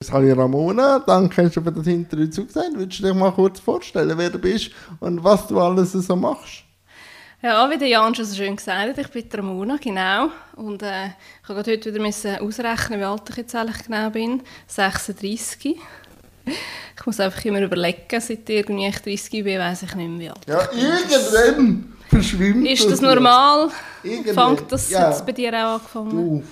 Sally Ramona, danke hast du für das Interview zugesagt. Würdest du dich mal kurz vorstellen, wer du bist und was du alles so machst? Ja, wie der Jan schon so schön gesagt hat, ich bin Ramona, genau. Und ich musste heute wieder ausrechnen, wie alt ich jetzt eigentlich genau bin. 36. Ich muss einfach immer überlegen, seit irgendwie ich 30 bin, weiss ich nicht mehr, wie alt ja, irgendwann verschwimmt das. Ist das normal? Irgendwann. Fängt das jetzt bei dir auch angefangen?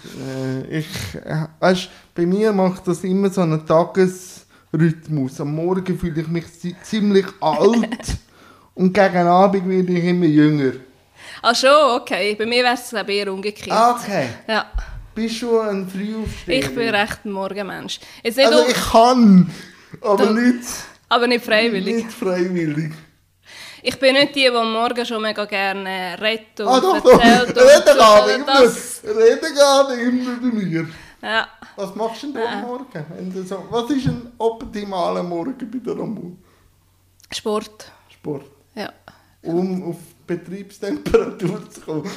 Weißt, bei mir macht das immer so einen Tagesrhythmus. Am Morgen fühle ich mich ziemlich alt und gegen Abend werde ich immer jünger. Ach schon, okay. Bei mir wäre es eher umgekehrt. Okay. Ja. Bist du ein Frühaufsteher? Ich bin recht ein Morgenmensch. Also ich kann, aber nicht... Aber nicht freiwillig. Nicht freiwillig. Ich bin nicht die am Morgen schon mega gerne redet und erzählt. Reden geht immer bei mir. Ja. Was machst du denn am Morgen? Was ist ein optimaler Morgen bei der Ramona? Sport. Sport? Ja. Um auf Betriebstemperatur zu kommen?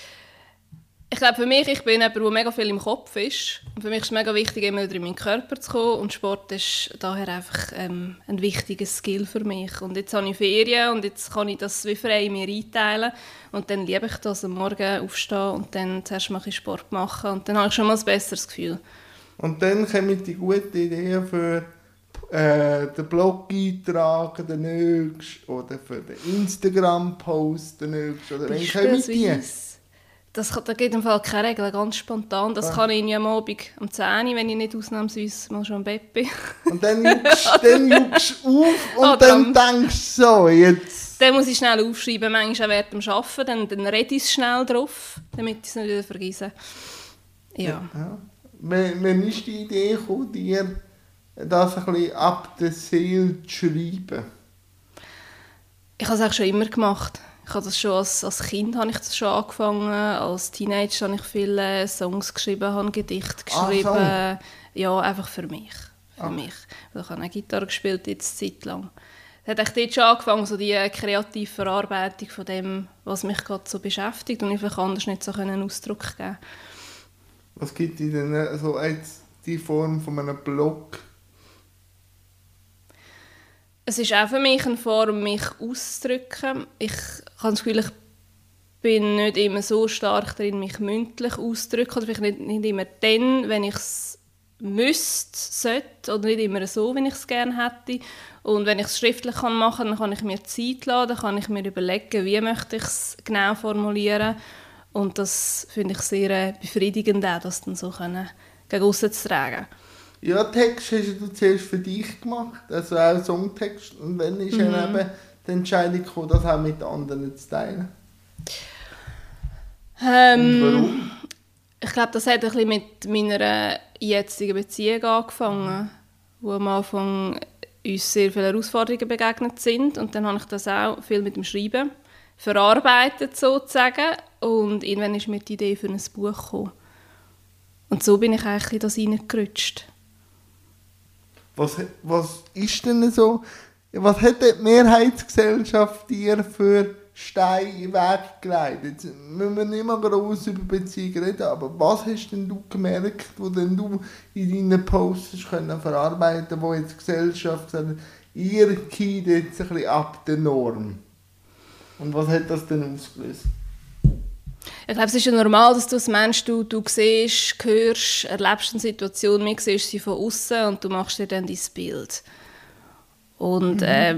Ich glaube, für mich, ich bin jemand, der mega viel im Kopf ist. Und für mich ist es mega wichtig, immer wieder in meinen Körper zu kommen. Und Sport ist daher einfach ein wichtiger Skill für mich. Und jetzt habe ich Ferien und jetzt kann ich das wie frei mir einteilen. Und dann liebe ich das, am Morgen aufstehen und dann zuerst mache ich Sport machen. Und dann habe ich schon mal ein besseres Gefühl. Und dann kommen die guten Ideen für den Blog-Eintrag, den nächsten, oder für den Instagram-Post, den nächsten. Oder wann kommen die? Da geht im Fall keine Regel, ganz spontan. Das kann ich am Abend um 10 Uhr, wenn ich nicht ausnahmsweise mal schon im Bett bin. Und dann juckst du auf und dann denkst du so, jetzt... Dann muss ich schnell aufschreiben, manchmal auch während dem Arbeiten, dann rede ich schnell drauf, damit ich es nicht wieder vergesse. Ja. Wann ist die Idee gekommen, dir das ein bisschen ab der Seele zu schreiben? Ich habe es auch schon immer gemacht. Ich habe das schon als Kind habe ich das schon angefangen. Als Teenager habe ich viele Songs geschrieben, habe Gedichte geschrieben. Ja, einfach für mich. Für mich. Ich habe auch Gitarre gespielt, jetzt eine Zeit lang. Es hat echt dort schon angefangen, so die kreative Verarbeitung von dem, was mich gerade so beschäftigt und ich vielleicht anders nicht so einen Ausdruck geben. Was gibt dir denn so jetzt die Form von einem Blog? Es ist auch für mich eine Form, mich auszudrücken. Ich habe das Gefühl, ich bin nicht immer so stark darin, mich mündlich auszudrücken. Oder vielleicht nicht immer dann, wenn ich es müsste, sollte. Oder nicht immer so, wenn ich es gerne hätte. Und wenn ich es schriftlich machen kann, dann kann ich mir Zeit lassen. Dann kann ich mir überlegen, wie möchte ich es genau formulieren. Und das finde ich sehr befriedigend, auch, das dann so gegen aussen zu tragen. Ja, Text hast du zuerst für dich gemacht, also auch Songtext. Und dann ist ja eben die Entscheidung gekommen, das auch mit anderen zu teilen. Und warum? Ich glaube, das hat ein bisschen mit meiner jetzigen Beziehung angefangen, wo am Anfang uns sehr viele Herausforderungen begegnet sind. Und dann habe ich das auch viel mit dem Schreiben verarbeitet, sozusagen. Und irgendwann ist mir die Idee für ein Buch gekommen. Und so bin ich eigentlich in das hineingerutscht. Was ist denn so? Was hat die Mehrheitsgesellschaft dir für Steine in den Weg gelegt? Jetzt müssen wir nicht mal gross über Beziehungen reden, aber was hast denn du gemerkt, wo denn du in deinen Posts verarbeiten können, wo jetzt die Gesellschaft sagt, ihr geht jetzt ein bisschen ab der Norm? Und was hat das denn ausgelöst? Ich glaube, es ist ja normal, dass du als Mensch du siehst, hörst, erlebst eine Situation, mir siehst sie von außen und du machst dir dann dein Bild. Und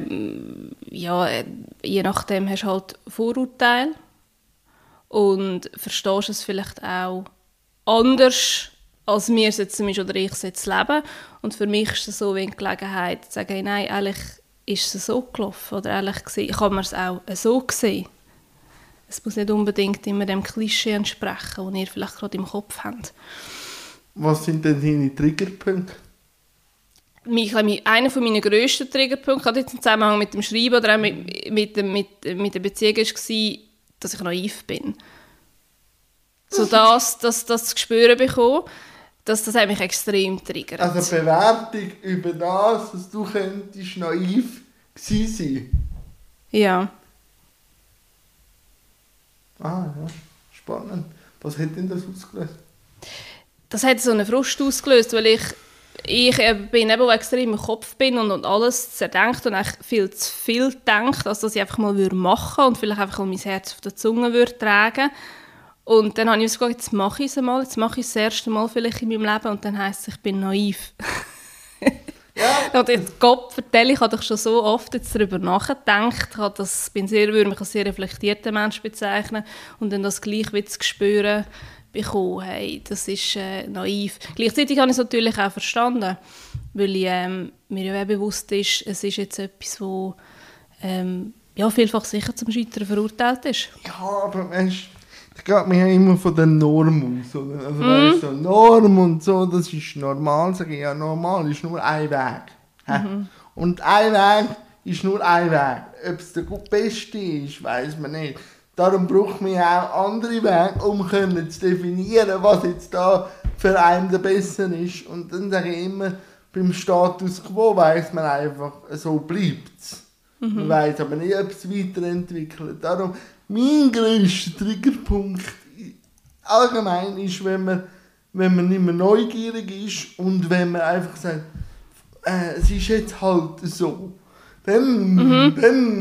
je nachdem hast du halt Vorurteile und verstehst es vielleicht auch anders, als wir es jetzt zum Beispiel oder ich es jetzt leben. Und für mich ist es so wie eine Gelegenheit, zu sagen, hey, nein, eigentlich ist es so gelaufen oder eigentlich kann man es auch so sehen. Es muss nicht unbedingt immer dem Klischee entsprechen, das ihr vielleicht gerade im Kopf habt. Was sind denn deine Triggerpunkte? Einer meiner grössten Triggerpunkte, gerade jetzt im Zusammenhang mit dem Schreiben oder auch mit der Beziehung, war, dass ich naiv bin. So das zu spüren bekommen, das hat mich extrem triggert. Also Bewertung über das, dass du könntest naiv gewesen sein. Ja. Ah ja, spannend. Was hat denn das ausgelöst? Das hat so einen Frust ausgelöst, weil ich ich bin eben, wo extrem im Kopf bin und alles zerdenkt und eigentlich viel zu viel denkt, als dass ich einfach mal machen würde und vielleicht einfach mal mein Herz auf der Zunge würde tragen. Und dann habe ich mir gesagt, jetzt mache ich es einmal, jetzt mache ich es das erste Mal vielleicht in meinem Leben und dann heisst es, ich bin naiv. Ja. Und jetzt Gott vertelle, ich habe doch schon so oft jetzt darüber nachgedacht, würde mich als sehr reflektierter Mensch bezeichnen und dann das gleich wieder zu spüren bekommen, hey, das ist naiv. Gleichzeitig habe ich es natürlich auch verstanden, weil mir ja bewusst ist, es ist jetzt etwas, wo vielfach sicher zum Scheitern verurteilt ist. Ja, aber weißt, das geht mir ja immer von der Norm aus. Oder? Also weißt, so Norm und so, das ist normal. Sage ich, ja, normal ist nur ein Weg. Und ein Weg ist nur ein Weg. Ob es der beste ist, weiss man nicht. Darum braucht man ja auch andere Wege, um zu definieren, was jetzt da für einen der Beste ist. Und dann sage ich immer, beim Status quo weiss man einfach, so bleibt es. Man weiss aber nicht, ob es weiterentwickelt. Darum, mein grösster Triggerpunkt allgemein ist, wenn man nicht mehr neugierig ist und wenn man einfach sagt, es ist jetzt halt so. Dann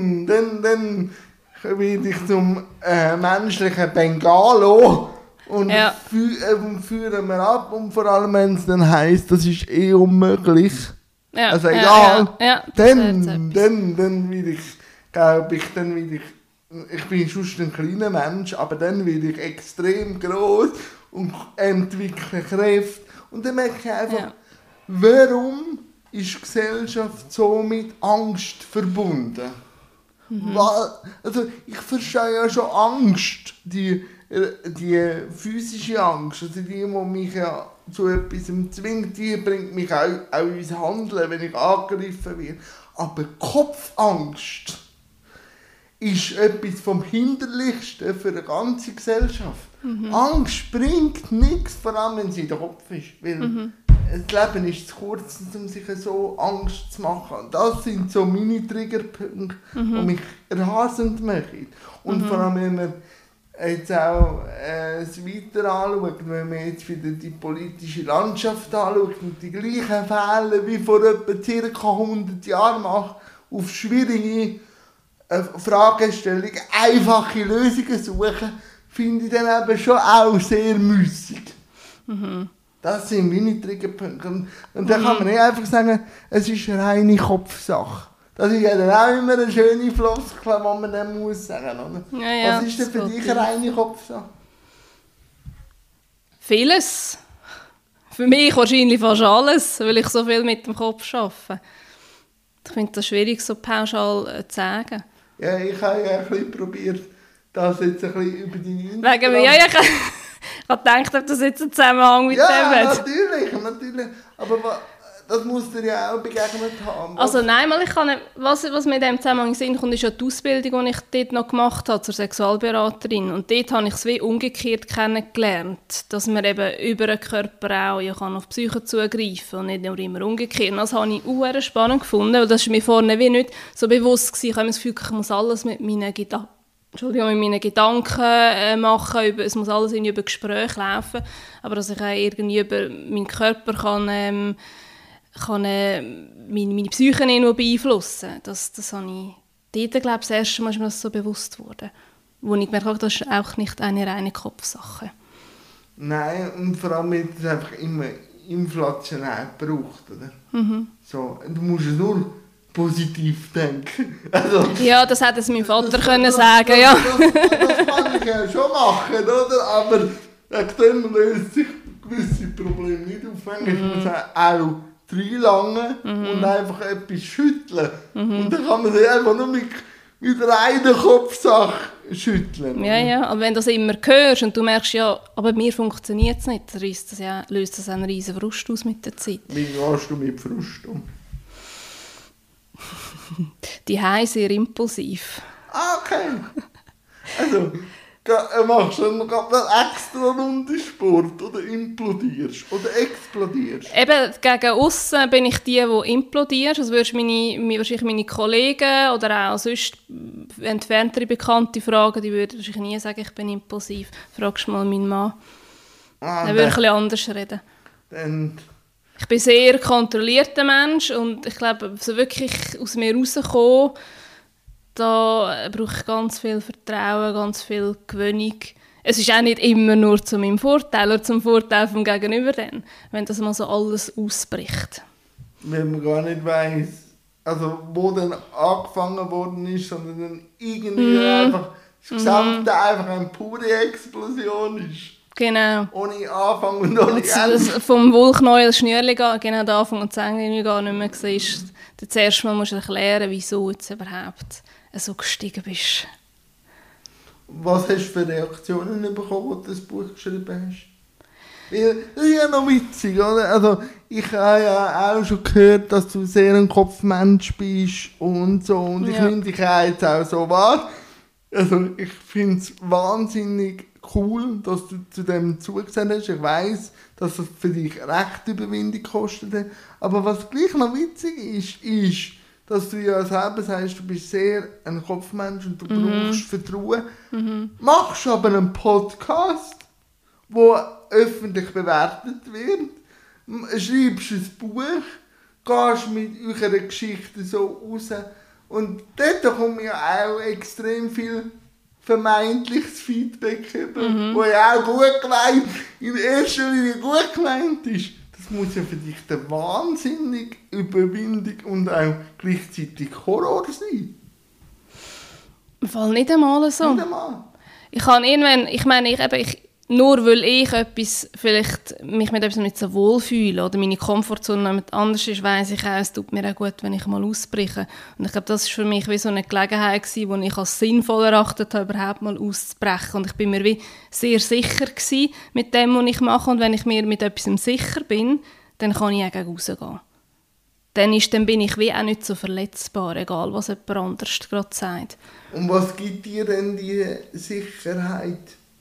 werde ich zum menschlichen Bengalo und führen wir ab. Und vor allem, wenn es dann heisst, das ist unmöglich. Ja, also egal. Dann will ich, glaube ich, ich bin sonst ein kleiner Mensch, aber dann will ich extrem gross und entwickle Kräfte. Und dann merke ich einfach, warum ist Gesellschaft so mit Angst verbunden? Also ich verstehe ja schon Angst, die physische Angst, also die mich ja zu etwas zwingt, die bringt mich auch ins Handeln, wenn ich angegriffen werde. Aber Kopfangst ist etwas vom Hinderlichsten für eine ganze Gesellschaft. Angst bringt nichts, vor allem wenn sie in den Kopf ist. Weil das Leben ist zu kurz, um sich so Angst zu machen. Und das sind so meine Triggerpunkte, die mich rasend machen. Und vor allem, wenn man jetzt auch das Weiter anschaut, wenn man jetzt wieder die politische Landschaft anschaut und die gleichen Fälle wie vor etwa ca. 100 Jahren macht, auf schwierige Fragestellungen einfache Lösungen suchen, finde ich dann eben schon auch sehr müßig. Das sind meine Triggerpunkte. Und dann kann man nicht einfach sagen, es ist eine reine Kopfsache. Das ist ja dann auch immer eine schöne Floskel, die man dann muss sagen muss. Ja, was ist denn für dich eine reine Kopfsache? Vieles. Für mich wahrscheinlich fast alles, weil ich so viel mit dem Kopf arbeite. Ich finde das schwierig, so pauschal zu sagen. Ja, ich habe ja ein bisschen probiert, das jetzt ein bisschen über deine Instagram... Ich habe gedacht, ob das jetzt einen Zusammenhang mit dem hat. Ja, natürlich. Aber das muss dir ja auch begegnet haben. Also nein, was mir in diesem Zusammenhang in den Sinn kommt, ist ja die Ausbildung, die ich dort noch gemacht habe zur Sexualberaterin. Und dort habe ich es wie umgekehrt kennengelernt, dass man eben über den Körper auch kann auf die Psyche zugreifen kann und nicht nur immer umgekehrt. Und das habe ich auch spannend gefunden, und das war mir vorne wie nicht so bewusst gewesen. Ich habe das Gefühl, ich muss alles mit meinen Gedanken machen, es muss alles irgendwie über Gespräche laufen, aber dass ich auch irgendwie über meinen Körper kann meine Psyche nicht nur beeinflussen. Das habe ich dort, glaube ich, das erste Mal ist mir das so bewusst geworden. Wo ich gemerkt habe, das ist auch nicht eine reine Kopfsache. Nein, und vor allem wird es einfach immer inflationär gebraucht, oder? So, du musst nur positiv denken. Also, ja, das hätte es meinem Vater können sagen. Ja. Das kann ich ja schon machen, oder? Aber dann löst sich gewisse Probleme nicht auf. Manchmal muss man auch reinlangen und einfach etwas schütteln. Und dann kann man sich einfach nur mit einer Kopfsache schütteln. Ja, aber wenn du das immer hörst und du merkst, ja, aber mir funktioniert es nicht, dann löst das einen riesen Frust aus mit der Zeit. Wie gehst du mit Frust um? Die Hause sehr impulsiv. Ah, okay. Also, machst du dann gerade einen extra Runde Sport oder implodierst oder explodierst? Eben, gegen aussen bin ich die implodiert. Also würdest wahrscheinlich meine Kollegen oder auch sonst entferntere Bekannte fragen, die würden wahrscheinlich nie sagen, ich bin impulsiv. Fragst mal meinen Mann. Dann würde ich ein bisschen anders reden. Dann Ich bin ein sehr kontrollierter Mensch und ich glaube, so wirklich aus mir rauskommen, da brauche ich ganz viel Vertrauen, ganz viel Gewöhnung. Es ist auch nicht immer nur zu meinem Vorteil oder zum Vorteil vom Gegenüber, dann, wenn das mal so alles ausbricht. Wenn man gar nicht weiss, also wo dann angefangen worden ist, sondern dann irgendwie einfach das Gesamte einfach eine pure Explosion ist. Genau. Ohne Anfang und ohne Ende. Vom Wollknäuel das Schnürli gehen, genau den Anfang und das Ende gar nicht mehr siehst. Dann zuerst mal musst du erklären, wieso du jetzt überhaupt so gestiegen bist. Was hast du für Reaktionen bekommen, als du das Buch geschrieben hast? Weil, das ist ja noch witzig, oder? Also, ich habe ja auch schon gehört, dass du sehr ein Kopfmensch bist und so. Und ich nehme dich auch jetzt auch so wahr. Also, ich finde es wahnsinnig cool, dass du zu dem zugesehen hast. Ich weiss, dass das für dich recht Überwindung kostet. Aber was gleich noch witzig ist, dass du ja selber sagst, du bist sehr ein Kopfmensch und du brauchst Vertrauen. Machst aber einen Podcast, der öffentlich bewertet wird, schreibst ein Buch, gehst mit eurer Geschichte so raus und dort kommt ja auch extrem viel vermeintliches Feedback über, wo ja auch gut gemeint, in erster Linie gut gemeint ist. Das muss ja für dich eine wahnsinnige Überwindung und auch gleichzeitig Horror sein. Im Fall nicht einmal so. Nicht einmal. Ich kann irgendwann, nur weil ich mich mit etwas nicht so wohl fühle oder meine Komfortzone jemand anders ist, weiss ich auch, es tut mir auch gut, wenn ich mal ausbreche. Und ich glaube, das war für mich wie so eine Gelegenheit gewesen, die ich als sinnvoll erachtet habe, überhaupt mal auszubrechen. Und ich bin mir wie sehr sicher gewesen mit dem, was ich mache. Und wenn ich mir mit etwas sicher bin, dann kann ich auch gegen rausgehen. Dann bin ich wie auch nicht so verletzbar, egal was jemand anderes gerade sagt. Und was gibt dir denn die Sicherheit?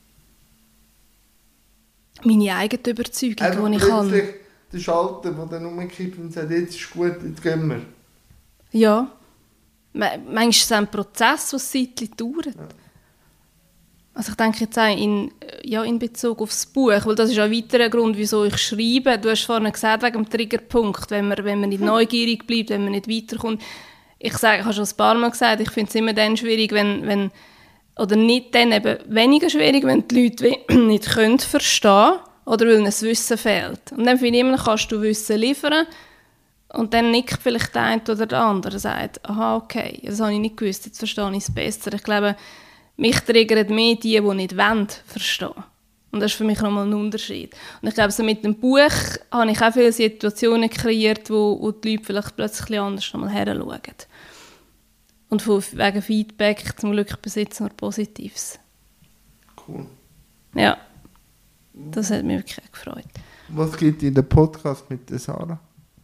Meine eigene Überzeugung, die ich habe. Der Schalter, der dann umkippt und sagt, jetzt ist gut, jetzt gehen wir. Ja. Manchmal ist es ein Prozess, der eine Zeit dauert. Ja. Also ich denke jetzt auch in Bezug auf das Buch, weil das ist ein weiterer Grund, wieso ich schreibe. Du hast vorhin gesagt, wegen dem Triggerpunkt, wenn man nicht neugierig bleibt, wenn man nicht weiterkommt. Ich habe schon ein paar Mal gesagt, ich finde es immer dann schwierig, wenn oder nicht dann eben weniger schwierig, wenn die Leute nicht verstehen können oder weil ihnen das Wissen fehlt. Und dann finde ich immer, kannst du Wissen liefern und dann nickt vielleicht der eine oder der andere und sagt, aha, okay, das habe ich nicht gewusst, jetzt verstehe ich es besser. Ich glaube, mich triggern mehr die nicht verstehen wollen. Und das ist für mich nochmal ein Unterschied. Und ich glaube, so mit dem Buch habe ich auch viele Situationen kreiert, wo die Leute vielleicht plötzlich anders nochmal heranschauen. Und wegen Feedback zum Glück bis jetzt nur Positives. Cool. Ja, das hat mich wirklich gefreut. Was gibt in der Podcast mit der Sarah?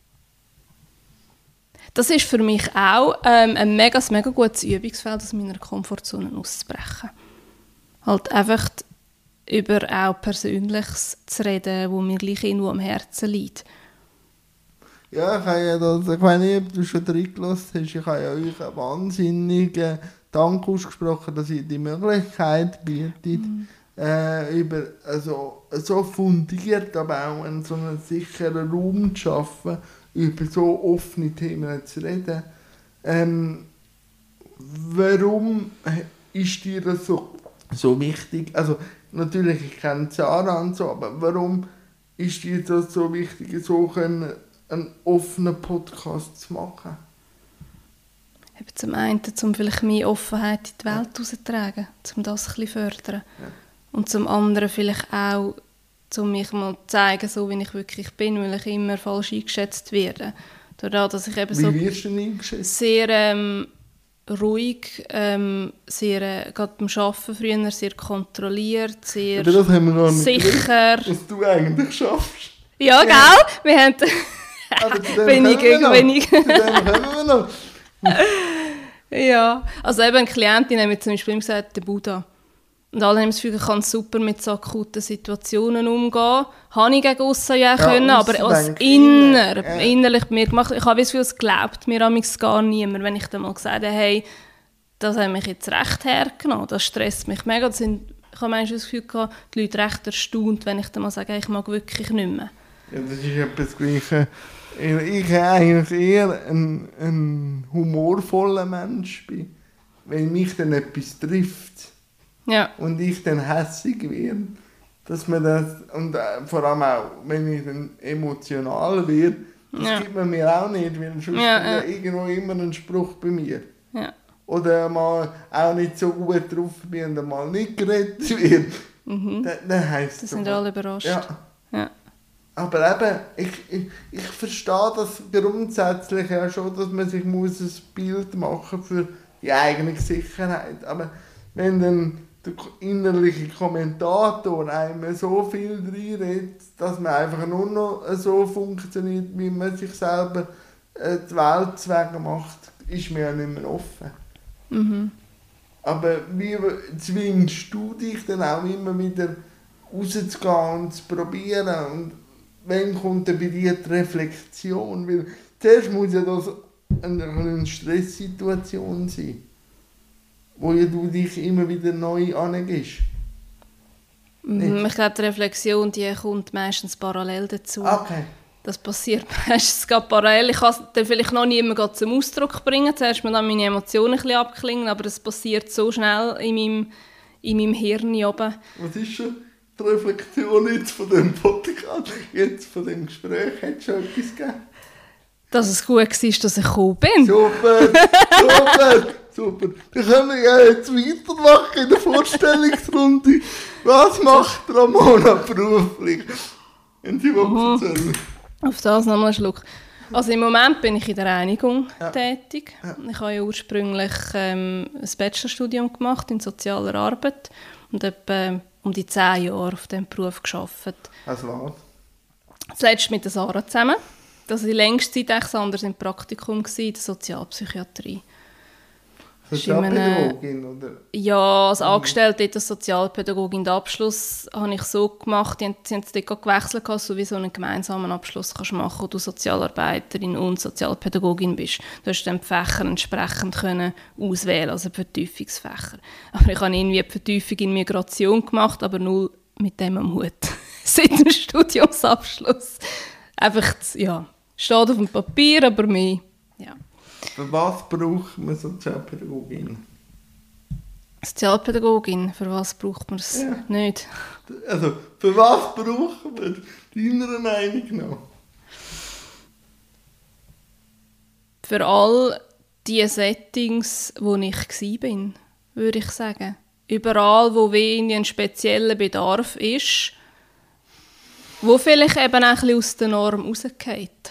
Das ist für mich auch ein mega gutes Übungsfeld, aus meiner Komfortzone auszubrechen. Halt einfach über auch Persönliches zu reden, wo mir gleich irgendwo am Herzen liegt. Ja, ich weiß nicht, ob du schon reingelassen hast, ich habe ja euch einen wahnsinnigen Dank ausgesprochen, dass ihr die Möglichkeit bietet, über so fundiert, aber auch in so einen sicheren Raum zu schaffen, über so offene Themen zu reden. Warum ist dir das so wichtig? Also natürlich, ich kenne Sarah und so, aber warum ist dir das so wichtig, so einen offenen Podcast zu machen? Eben zum einen, um vielleicht mehr Offenheit in die Welt herauszutragen, um das ein bisschen fördern. Ja. Und zum anderen vielleicht auch, um mich mal zu zeigen, so wie ich wirklich bin, weil ich immer falsch eingeschätzt werde. Dadurch, dass ich eben wie wirst du denn eingeschätzt? Sehr ruhig, sehr, gerade beim Arbeiten früher, sehr kontrolliert, sehr das haben wir gar nicht sicher. Gewusst, was du eigentlich schaffst. Ja, gell? Wir haben wenig. Zu dem kommen wir noch. Ja, also eben eine Klientin hat mir zum Beispiel gesagt, der Buddha. Und alle haben das Gefühl, ich kann super mit so akuten Situationen umgehen. Habe ich gegen aussen ja können, aber als innerlich bei mir gemacht. Ich habe das Gefühl, es glaubt mir amigs gar niemand, wenn ich dann mal gesagt habe, hey, das hat mich jetzt recht hergenommen, das stresst mich mega. Ich habe manchmal das Gefühl gehabt, die Leute recht erstaunt, wenn ich dann mal sage, hey, ich mag wirklich nicht mehr. Ja, das ist etwas Gleiches. Ich eigentlich eher ein humorvoller Mensch bin, wenn mich dann etwas trifft Ja. und ich dann hässig werde, dass man das, und vor allem auch, wenn ich dann emotional werde, das gibt man mir auch nicht, weil sonst ist ja irgendwo immer ein Spruch bei mir. Ja. Oder mal auch nicht so gut drauf bin und mal nicht gerettet wird. Dann heisst es Das sind alle überrascht. Ja. Aber eben, ich verstehe das grundsätzlich ja schon, dass man sich muss ein Bild machen für die eigene Sicherheit. Aber wenn dann der innerliche Kommentator einem so viel reinredet, dass man einfach nur noch so funktioniert, wie man sich selber die Welt zu Wege macht, ist mir ja nicht mehr offen. Aber wie zwingst du dich dann auch immer wieder rauszugehen und zu probieren? Und wann kommt dann bei dir die Reflexion? Weil zuerst muss ja das eine Stresssituation sein, wo ja du dich immer wieder neu angehst. Ich glaube, die Reflexion die kommt meistens parallel dazu. Okay. Das passiert meistens parallel. Ich kann es dann vielleicht noch nie immer zum Ausdruck bringen. Zuerst mal dann meine Emotionen ein bisschen abklingen, aber es passiert so schnell in meinem Hirn oben. Was ist schon die Reflexion jetzt von dem Podcast, jetzt von dem Gespräch? Hat es schon etwas gegeben? Dass es gut war, dass ich gekommen bin. Super. Dann können wir ja jetzt weitermachen in der Vorstellungsrunde. Was macht Ramona beruflich? Wenn sie was erzählen. Auf das nochmal einen Schluck. Also im Moment bin ich in der Reinigung tätig. Ja. Ich habe ja ursprünglich ein Bachelorstudium gemacht in sozialer Arbeit und etwa um die 10 Jahre auf diesem Beruf gearbeitet. Also was? Zuletzt mit der Sarah zusammen. Das war die längste Zeit echt anders im Praktikum in der Sozialpsychiatrie. Sozialpädagogin, oder? Ja, als Angestellte als Sozialpädagogin. Den Abschluss habe ich so gemacht, sie haben es dort gewechselt, dass du wie so einen gemeinsamen Abschluss kannst machen, wo du Sozialarbeiterin und Sozialpädagogin bist. Du hast dann die Fächer entsprechend können auswählen, also Vertiefungsfächer. Aber ich habe irgendwie die Vertiefung in Migration gemacht, aber nur mit dem am Hut. Seit dem Studiumsabschluss. Einfach, ja, steht auf dem Papier, aber mehr, ja. Für was braucht man Sozialpädagogin? Sozialpädagogin, für was braucht man es nicht? Also, für was braucht man deiner Meinung nach? Für all die Settings, wo ich war, würde ich sagen. Überall, wo ein spezieller Bedarf ist, wo vielleicht eben auch ein bisschen aus der Norm rausgeht.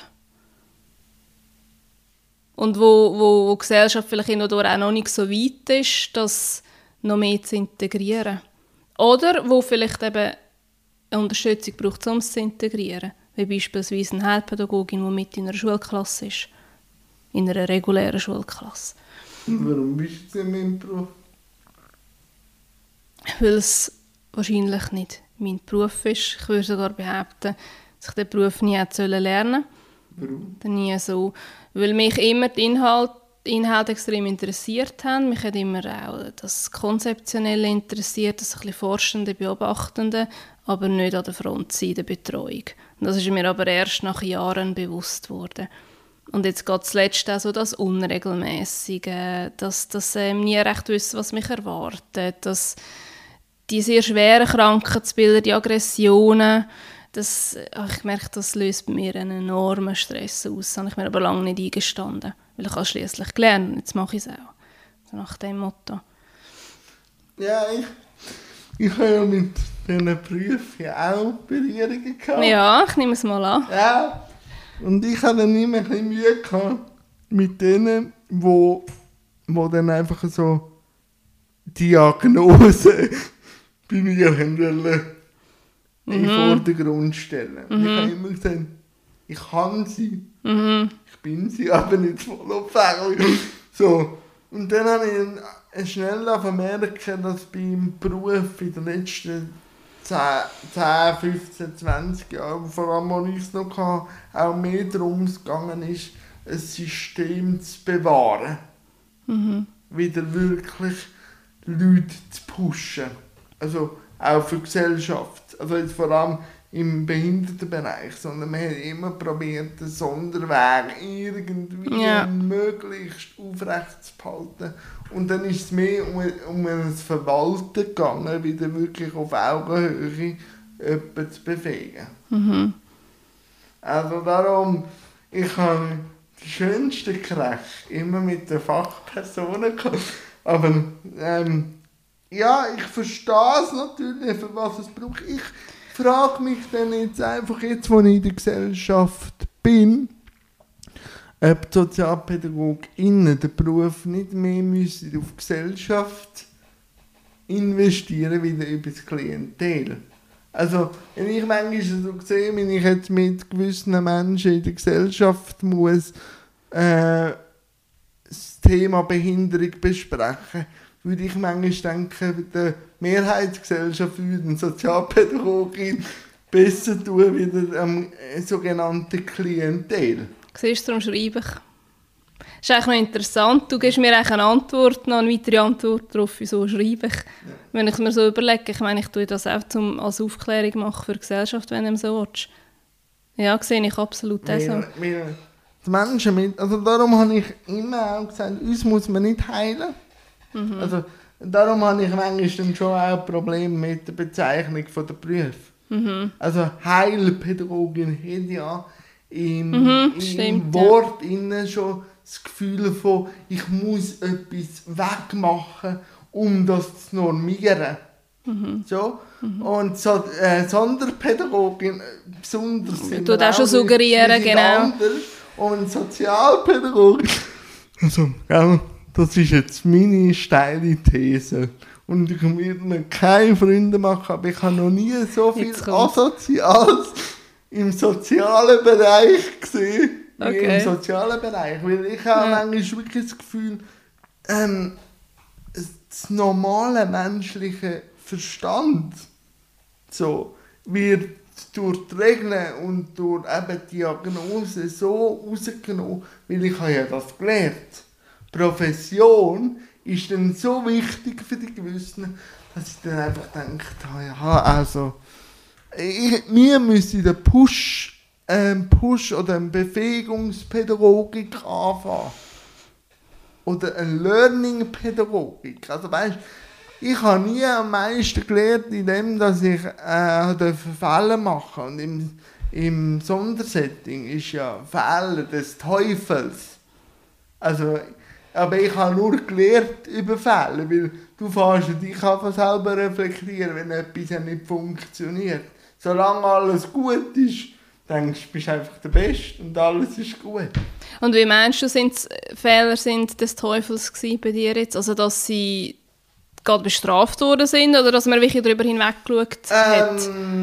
Und wo die Gesellschaft vielleicht auch noch nicht so weit ist, das noch mehr zu integrieren. Oder wo vielleicht eben eine Unterstützung braucht, um es zu integrieren. Wie beispielsweise eine Heilpädagogin, die mit in einer Schulklasse ist. In einer regulären Schulklasse. Und warum bist du in meinem Beruf? Weil es wahrscheinlich nicht mein Beruf ist. Ich würde sogar behaupten, dass ich den Beruf nie hätte lernen sollen. Warum? Nie so. Weil mich immer die Inhalte extrem interessiert haben. Mich hat immer auch das Konzeptionelle interessiert, das ein bisschen Forschende, Beobachtende, aber nicht an der Front sein, der Betreuung. Und das ist mir aber erst nach Jahren bewusst worden. Und jetzt geht zuletzt auch so das Unregelmäßige, dass nie recht wissen, was mich erwartet, dass die sehr schweren Krankheitsbilder, die Aggressionen, ich merke, das löst bei mir einen enormen Stress aus. Das habe ich mir aber lange nicht eingestanden, weil ich habe schliesslich gelernt und jetzt mache ich es auch. So nach dem Motto. Ja, ich habe ja mit diesen Berufen auch Berührungen gehabt. Ja, ich nehme es mal an. Ja, und ich hatte dann immer ein bisschen Mühe gehabt mit denen, wo dann einfach so Diagnose bei mir wollten in den Vordergrund stellen. Ich habe immer gesagt, ich kann sie, ich bin sie, aber nicht vollumfänglich. So. Und dann habe ich schnell merken, dass beim Beruf in den letzten 10, 15, 20 Jahren, vor allem als ich es noch hatte, auch mehr darum gegangen ist, ein System zu bewahren. Wieder wirklich Leute zu pushen. Also auch für die Gesellschaft. Also jetzt vor allem im Behindertenbereich, sondern man hat immer probiert, den Sonderweg irgendwie möglichst aufrecht zu behalten. Und dann ist es mehr um ein Verwalten gegangen, wieder wirklich auf Augenhöhe jemanden zu befähigen. Mhm. Also darum, ich habe die schönsten Kräche immer mit den Fachpersonen gehabt. Aber ja, ich verstehe es natürlich, für was es braucht. Ich frage mich dann jetzt einfach, jetzt wo ich in der Gesellschaft bin, ob die SozialpädagogInnen den Beruf nicht mehr müssen auf die Gesellschaft investieren, wieder über das Klientel. Also, wenn ich manchmal so sehe, wenn ich jetzt mit gewissen Menschen in der Gesellschaft muss, das Thema Behinderung besprechen, würde ich manchmal denken, der Mehrheitsgesellschaft würde eine Sozialpädagogin besser tun, wie der sogenannte Klientel. Siehst du, darum schreibe ich. Das ist eigentlich noch interessant. Du gibst mir eigentlich eine Antwort, noch eine weitere Antwort darauf, wieso schreibe ich. Ja. Wenn ich es mir so überlege, ich meine, ich tue das auch als Aufklärung machen für die Gesellschaft, wenn du so willst. Ja, sehe ich absolut auch so. Die Menschen mit, also darum habe ich immer auch gesagt, uns muss man nicht heilen. Mhm. Also darum habe ich manchmal dann schon auch ein Problem mit der Bezeichnung der Berufe. Mhm. Also Heilpädagogin hat ja im Wort innen schon das Gefühl von, ich muss etwas wegmachen, um das zu normieren. Mhm. So. Mhm. Und so, Sonderpädagogin, besonders sind du das schon suggerieren, genau. Anders. Und Sozialpädagogin, also, das ist jetzt meine steile These. Und ich werde mir keine Freunde machen, aber ich habe noch nie so viel Asoziales im sozialen Bereich gesehen, wie im sozialen Bereich. Weil ich habe manchmal wirklich das Gefühl, das normale menschliche Verstand so, wird durch die Regeln und durch eben die Diagnose so rausgenommen, weil ich habe ja das gelernt. Profession ist dann so wichtig für die Gewissen, dass ich dann einfach gedacht habe, ja, also wir müssen den Push oder eine Befähigungspädagogik anfangen. Oder eine Learning-Pädagogik. Also weißt, ich habe nie am meisten gelernt in dem, dass ich Fälle machen und im Sondersetting ist ja Fälle des Teufels. Also, aber ich habe nur gelernt über Fälle, weil du fährst dich einfach selber reflektieren, wenn etwas ja nicht funktioniert. Solange alles gut ist, denkst du, bist einfach der Beste und alles ist gut. Und wie meinst du, Fehler sind des Teufels bei dir jetzt? Also, dass sie gerade bestraft worden sind oder dass man wirklich darüber hinweggeschaut hat?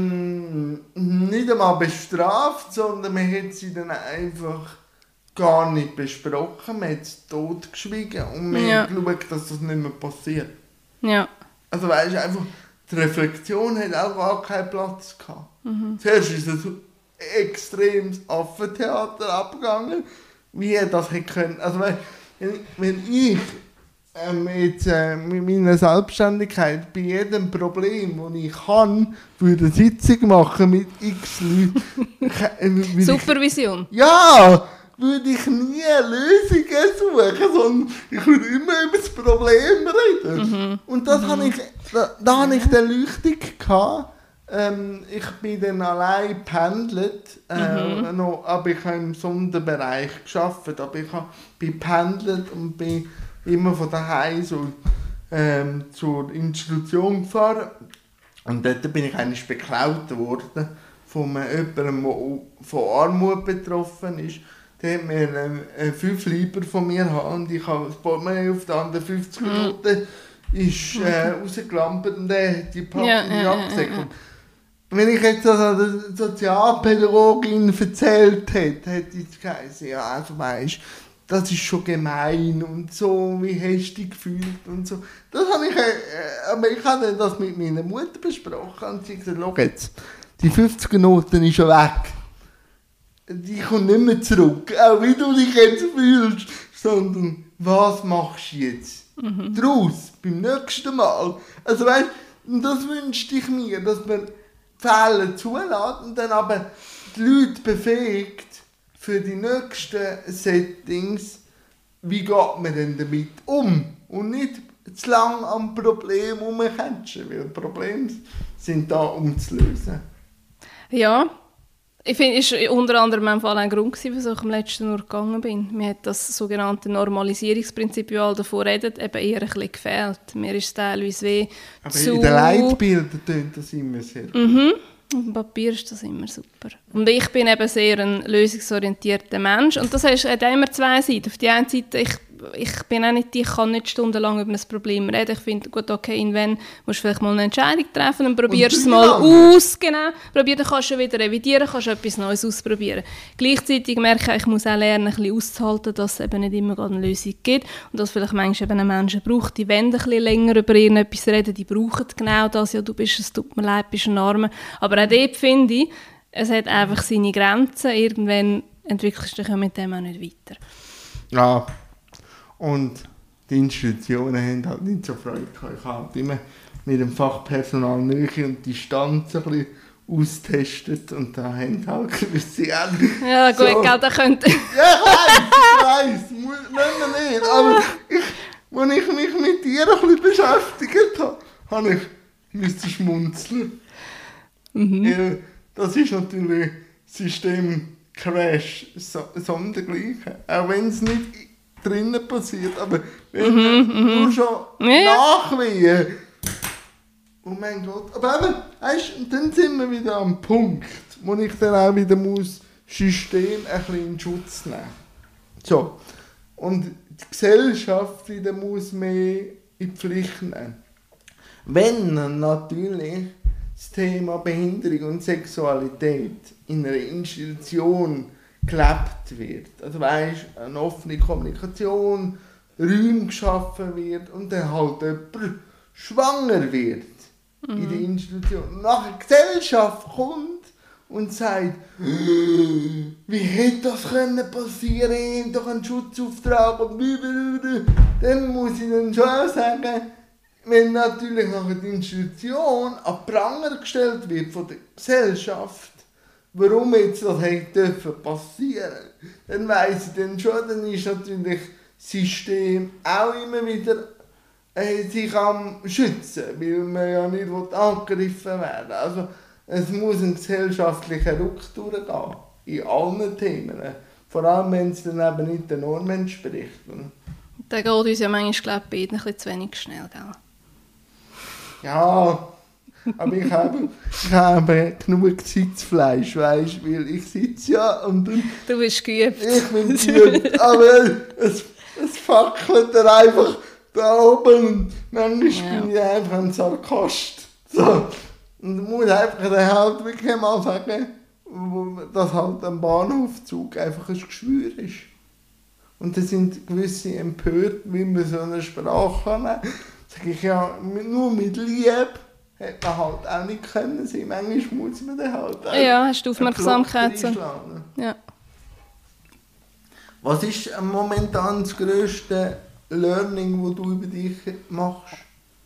Nicht einmal bestraft, sondern man hat sie dann einfach gar nicht besprochen. Man hat es totgeschwiegen und man hat geschaut, dass das nicht mehr passiert. Ja. Also weißt du, einfach die Reflexion hat auch gar keinen Platz gehabt. Mhm. Zuerst ist es ein extremes Affentheater abgegangen, wie das hätte können. Also weißt, wenn ich jetzt mit meiner Selbstständigkeit bei jedem Problem, das ich kann, würde eine Sitzung machen mit x Leuten. Supervision? Ja! Würde ich nie Lösungen suchen, sondern ich würde immer über das Problem reden. Mhm. Und das habe ich, da habe ich dann Leuchtung gehabt. Ich bin dann allein gependelt, aber ich habe im Sonderbereich gearbeitet, aber ich bin gependelt und bin immer von daheim so, zur Institution gefahren. Und dort bin ich eigentlich beklaut worden von jemandem, der von Armut betroffen ist. Der hat mir 5 Lieber von mir haben und ich habe das Portemonnaie auf die anderen 50 Minuten rausgelampert und der hat die Packung nicht abgesäckelt. Wenn ich jetzt das an der Sozialpädagogin erzählt hätte, hätte ich gesagt, ja, also weisst, das ist schon gemein und so, wie hast du dich gefühlt und so. Das habe ich, aber ich habe das mit meiner Mutter besprochen und sie hat gesagt, schau jetzt, die 50er Noten ist schon weg. Die kommt nicht mehr zurück, auch wie du dich jetzt fühlst, sondern was machst du jetzt daraus beim nächsten Mal? Also weißt, das wünschte ich mir, dass man Fehler zulässt und dann aber die Leute befähigt für die nächsten Settings, wie geht man denn damit um? Und nicht zu lange am Problem rumkätschen, weil Probleme sind da, um zu lösen. Ja, ich finde, es war unter anderem im Fall ein Grund, wieso ich am letzten Ort gegangen bin. Mir hat das sogenannte Normalisierungsprinzip, wie alle davon reden, eben eher ein bisschen gefehlt. Mir ist es teilweise weh aber in den Leitbildern tönt das immer sehr gut. Auf dem Papier ist das immer super. Und ich bin eben sehr ein lösungsorientierter Mensch. Und das hat immer zwei Seiten. Auf die eine Seite, ich bin auch nicht, ich kann nicht stundenlang über ein Problem reden. Ich finde, gut, okay, wenn musst du vielleicht mal eine Entscheidung treffen und probierst es mal aus. Genau. Dann kannst du wieder revidieren, kannst etwas Neues ausprobieren. Gleichzeitig merke ich muss auch lernen, ein bisschen auszuhalten, dass es eben nicht immer eine Lösung gibt. Und dass vielleicht manchmal eben Menschen braucht, die wollen ein bisschen länger über irgendetwas reden, die brauchen genau das. Ja, du bist, es tut mir leid, bist ein Armer. Aber auch dort finde ich, es hat einfach seine Grenzen. Irgendwann entwickelst du dich ja mit dem auch nicht weiter. Ja. Und die Institutionen haben halt nicht so Freude gehabt. Ich habe immer mit dem Fachpersonal Nähe und Distanz ein bisschen austestet und da haben halt gewisse Enden. Ja, gut, so. Gell, da könnte... Ja, ich weiss, müssen wir nicht. Aber als ich mich mit dir ein bisschen beschäftigt habe, musste ich schmunzeln. Mhm. Das ist natürlich System-Crash sondergleichen. Auch wenn es nicht drinnen passiert, aber wenn nur schon Nachwehen. Oh mein Gott. Aber eben, weißt, dann sind wir wieder am Punkt, wo ich dann auch wieder muss System ein bisschen in Schutz nehmen. So. Und die Gesellschaft wieder muss mehr in die Pflicht nehmen. Wenn dann natürlich das Thema Behinderung und Sexualität in einer Institution gelebt wird. Also weißt, eine offene Kommunikation, Räume geschaffen wird und dann halt jemand schwanger wird in der Institution. Und nachher die Gesellschaft kommt und sagt, wie hätte das können passieren? Ich habe doch einen Schutzauftrag und dann muss ich dann schon sagen, wenn natürlich nachher die Institution an den Pranger gestellt wird von der Gesellschaft, warum jetzt das hätte passieren dürfen, dann weiss ich dann schon, dann ist natürlich das System auch immer wieder sich am Schützen, weil man ja nicht angegriffen werden will. Also es muss ein gesellschaftlicher Ruck durchgehen, in allen Themen. Vor allem, wenn es dann eben nicht der Norm entspricht. Da geht uns ja manchmal, glaube ich, ein bisschen zu wenig schnell, gell? Ja, aber ich habe genug Sitzfleisch, weißt du, weil ich sitze ja und dann... Du bist geübt. Ich bin geübt, aber es fackelt dann einfach da oben und manchmal bin ich einfach ein Sarkast. So. Und ich muss einfach dann halt wirklich mal sagen, dass halt ein Bahnhofzug einfach ein Geschwür ist. Und da sind gewisse empört, wie man so eine Sprache kann. Sag ich ja, nur mit Liebe hätte man halt auch nicht können sein. Manchmal muss man dann halt auch... Ja, hast du Aufmerksamkeit. Ja. Was ist momentan das grösste Learning, das du über dich machst?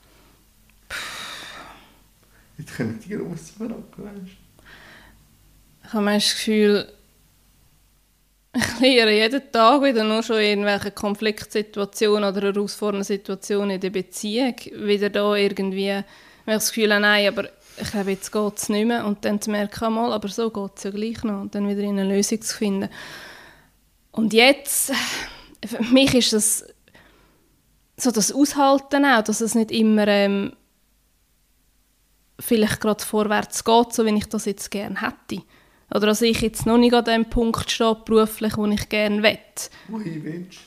Jetzt kommt die grosse Frage, weißt du? Ich habe das Gefühl, ich lerne jeden Tag wieder nur schon irgendwelche Konfliktsituationen oder herausfordernde Situationen in der Beziehung. Wieder da irgendwie, wenn ich das Gefühl habe, nein, aber ich glaube, jetzt geht es nicht mehr. Und dann zu merken, mal, aber so geht es ja gleich noch. Und dann wieder in eine Lösung zu finden. Und jetzt, für mich ist das so das Aushalten auch, dass es nicht immer vielleicht gerade vorwärts geht, so wie ich das jetzt gerne hätte. Oder dass ich jetzt noch nicht an dem Punkt stehe, beruflich, wo ich gerne will. Wohin willst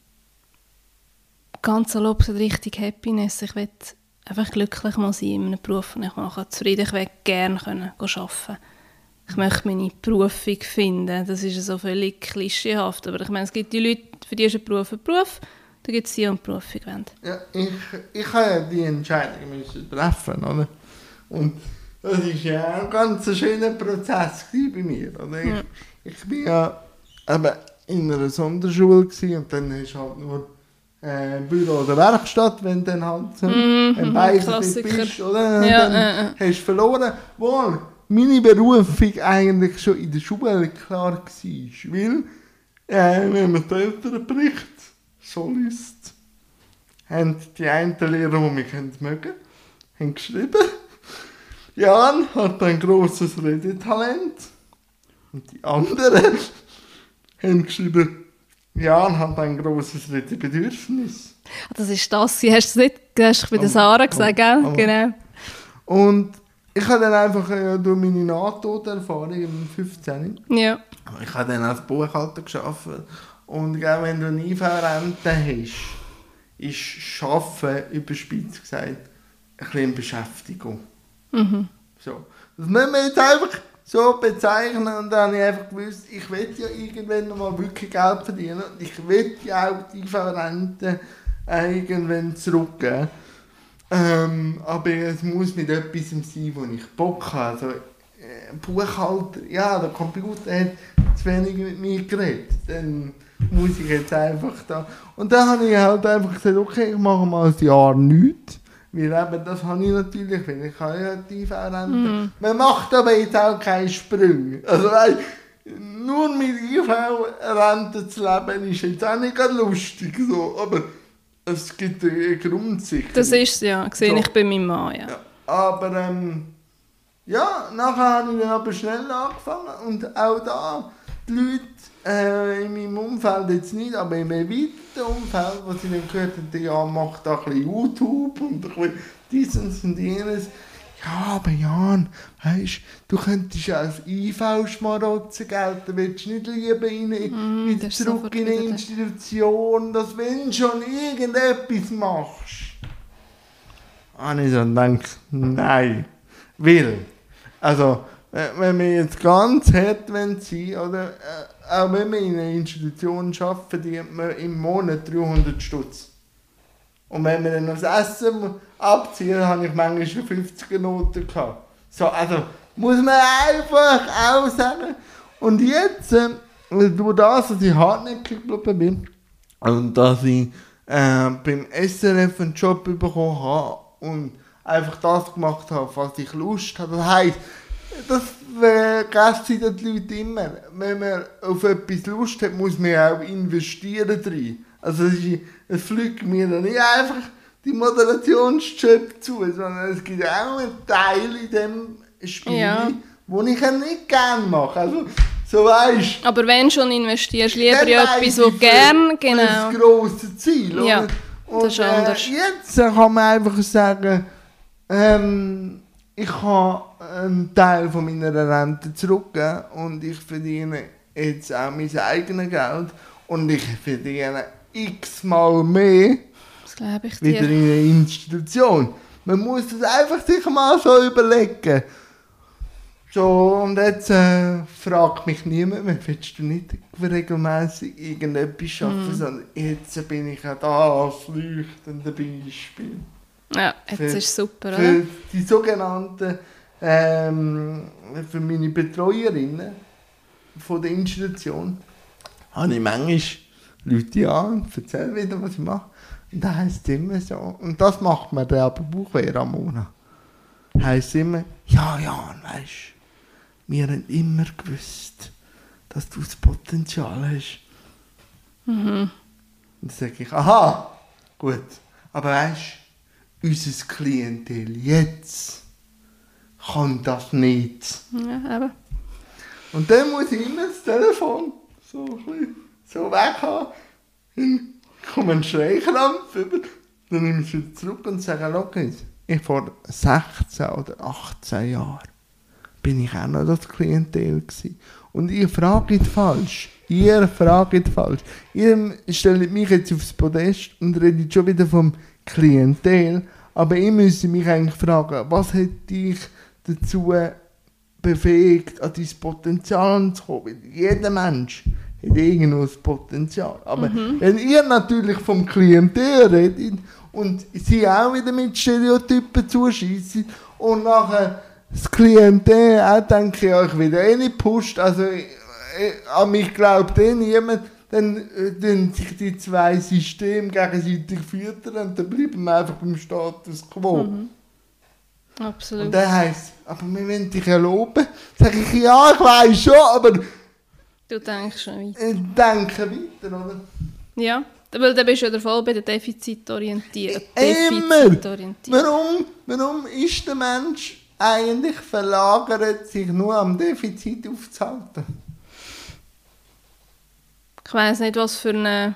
du? Ganz salopp, so richtig Happiness. Ich will einfach glücklich mal sein in einem Beruf, den ich mache. Zufrieden, ich will gerne arbeiten. Ich möchte meine Berufung finden. Das ist so völlig klischeehaft. Aber ich meine, es gibt die Leute, für die ist ein Beruf ein Beruf. Da gibt es die, die eine Berufung wollen. Ja, ich habe ja die Entscheidung treffen, oder? Und das war ja ein ganz schöner Prozess bei mir. Oder? Ich war ja eben in einer Sonderschule und dann hast du halt nur Büro oder Werkstatt, wenn du dann halt beides bist, oder? Ja, dann hast du verloren. Wohl, meine Berufung eigentlich schon in der Schule klar war. Weil, wenn man die Elternbericht so liest, haben die einen Lehrer, die mich mögen, haben geschrieben, Jan hat ein grosses Redetalent. Und die anderen haben geschrieben, Jan hat ein grosses Redebedürfnis. Das ist das, hast du nicht bei der Sarah gesagt, gell? Genau. Und ich habe dann einfach durch meine Nahtoderfahrung im 15. Ja. Ich habe dann als Buchhalter gearbeitet. Und auch wenn du eine IV-Rente hast, ist Arbeiten, überspitzt gesagt, ein bisschen Beschäftigung. Mhm. So. Das müssen wir jetzt einfach so bezeichnen. Und dann habe ich einfach gewusst, ich will ja irgendwann mal wirklich Geld verdienen. Und ich will ja auch die IV-Rente irgendwann zurückgeben. Aber es muss mit etwas sein, wo ich Bock habe. Also, Buchhalter, ja, der Computer hat zu wenig mit mir geredet. Dann muss ich jetzt einfach da. Und dann habe ich halt einfach gesagt, okay, ich mache mal ein Jahr nichts. Weil eben, das habe ich natürlich, weil ich habe ja die IV-Rente. Man macht aber jetzt auch keine Sprünge. Also, nur mit IV-Rente zu leben ist jetzt auch nicht lustig. So. Aber es gibt eine Grundsicherung. Das ist es, ja. Sehe So. ich bei meinem Mann, ja. Ja, aber ja, nachher habe ich dann aber schnell angefangen und auch da, die Leute in meinem Umfeld jetzt nicht, aber im erweiterten Umfeld, was ich dann gehört habe, ja, macht da ein bisschen YouTube und ein bisschen dieses und jenes. Ja, aber Jan, weisst, du könntest ja als IV-Schmarotzer gelten, willst du nicht lieber wieder zurück in eine Institution, dass wenn du schon irgendetwas machst. Und ich dann denke, nein, weil, also, wenn wir jetzt ganz hart sein wollen, oder auch wenn wir in einer Institution arbeiten, verdient man im Monat 300 Stutz. Und wenn wir dann noch das Essen abziehen, habe ich manchmal schon 50er Noten gehabt. So, also muss man einfach auch sagen. Und jetzt, durch das, dass ich hartnäckig geblieben bin und dass ich beim SRF einen Job bekommen habe und einfach das gemacht habe, was ich Lust habe. Das heisst, das vergessen die Leute immer. Wenn man auf etwas Lust hat, muss man auch investieren drin. Also es fliegt mir dann nicht einfach die Moderationsjob zu, sondern es gibt auch einen Teil in dem Spiel, Ja. wo ich nicht gerne mache. Also, so weisst, Aber wenn du schon investierst, lieber dann in weiss etwas, ich was du gerne, genau. das grosse Ziel. Ja, oder? das ist anders. Jetzt kann man einfach sagen, ich kann einen Teil von meiner Rente zurückgeben und ich verdiene jetzt auch mein eigenes Geld und ich verdiene x-mal mehr Das glaube ich wieder dir. in einer Institution. Man muss das einfach sich mal so überlegen. So, und jetzt fragt mich niemand mehr, willst du nicht regelmäßig irgendetwas arbeiten, sondern jetzt bin ich auch da als leuchtende Beispiel. Ja, jetzt ist es super, oder? Für die sogenannten, für meine Betreuerinnen von der Institution, habe ich manchmal Leute an und erzähle wieder, was ich mache. Und das heisst immer so, und das macht mir der aber Bauchweh am Monat. Heisst immer, ja, Jan, weisst, wir haben immer gewusst, dass du das Potenzial hast. Und dann sage ich, aha, gut, aber weisst, unser Klientel jetzt kann das nicht. Ja, eben. Und dann muss ich immer das Telefon so ein bisschen so weg haben. Dann kommt ein Schreikrampf über. Dann nehme ich es wieder zurück und sage, schau jetzt, ich vor 16 oder 18 Jahren bin ich auch noch das Klientel gewesen. Und ihr fragt falsch. Ihr fragt falsch. Ihr stellt mich jetzt aufs Podest und redet schon wieder vom Klientel. Aber ich müsste mich eigentlich fragen, was hat dich dazu befähigt, an dein Potenzial zu kommen? Weil jeder Mensch hat irgendwo das Potenzial. Aber wenn ihr natürlich vom Klientel redet und sie auch wieder mit Stereotypen zuschießen und nachher das Klientel auch denke ich, euch wieder nicht pusht, also an mich glaubt niemand, dann sich die zwei Systeme gegenseitig füttern und dann bleiben wir einfach beim Status quo. Absolut. Und dann heisst es, aber wir wollen dich erlauben. Sag ich, ja, ich weiss schon, aber Du denkst schon weiter. ich denke weiter, oder? Ja, weil dann bist du ja voll bei der Defizitorientierung. Immer! Warum ist der Mensch eigentlich verlagert, sich nur am Defizit aufzuhalten? Ich weiss nicht, was für eine